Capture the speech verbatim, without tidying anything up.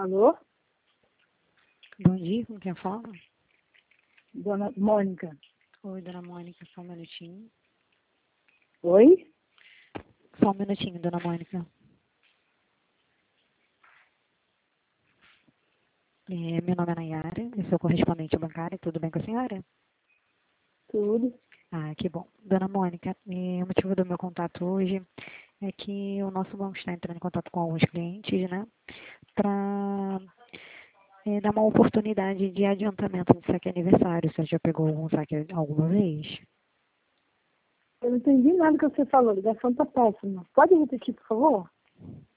Alô? Bom dia, com quem fala? Dona Mônica. Oi, dona Mônica, só um minutinho. Oi? Só um minutinho, dona Mônica. É, meu nome é Nayara, eu sou correspondente bancária, tudo bem com a senhora? Tudo. Ah, que bom. Dona Mônica, é, o motivo do meu contato hoje é que o nosso banco está entrando em contato com alguns clientes, né, para é, dar uma oportunidade de adiantamento de saque aniversário. Você já pegou algum saque alguma vez? Eu não entendi nada que você falou. A ligação tá péssima. Pode repetir, por favor?